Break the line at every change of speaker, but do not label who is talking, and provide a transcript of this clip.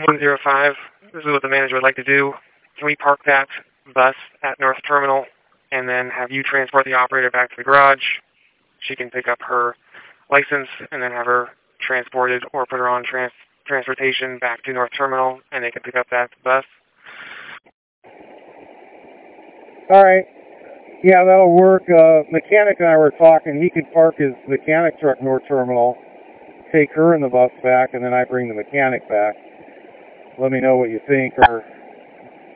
105, this is what the manager would like to do. Can we park that bus at North Terminal and then have you transport the operator back to the garage? She can pick up her license and then have her transported or put her on transportation back to North Terminal, and they can pick up that bus.
All right. Yeah, that'll work. Mechanic and I were talking. He could park his mechanic truck North Terminal, take her in the bus back, and then I bring the mechanic back. Let me know what you think, or